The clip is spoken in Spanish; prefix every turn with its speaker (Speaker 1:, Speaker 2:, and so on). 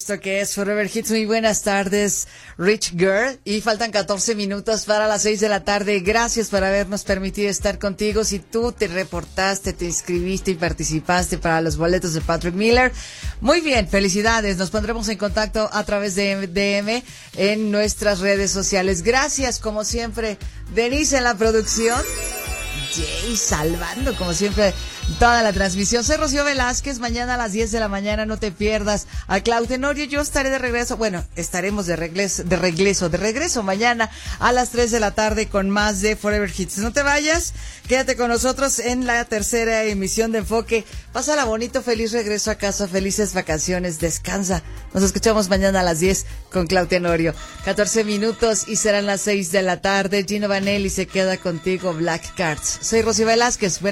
Speaker 1: esto que es Forever Hits. Muy buenas tardes, Rich Girl. Y faltan 14 minutos para las 6 de la tarde. Gracias por habernos permitido estar contigo. Si tú te reportaste, te inscribiste y participaste para los boletos de Patrick Miller, muy bien, felicidades. Nos pondremos en contacto a través de DM en nuestras redes sociales. Gracias, como siempre, Denise en la producción. Jay salvando, como siempre, toda la transmisión. Soy Rocío Velázquez. Mañana a las 10 de la mañana no te pierdas a Clau Tenorio. Yo estaré de regreso. Bueno, estaremos de regreso mañana a las 3 de la tarde con más de Forever Hits. No te vayas. Quédate con nosotros en la tercera emisión de Enfoque. Pásala bonito. Feliz regreso a casa. Felices vacaciones. Descansa. Nos escuchamos mañana a las 10 con Clau Tenorio. 14 minutos y serán las 6 de la tarde. Gino Vanelli se queda contigo. Black Cards. Soy Rocío Velázquez.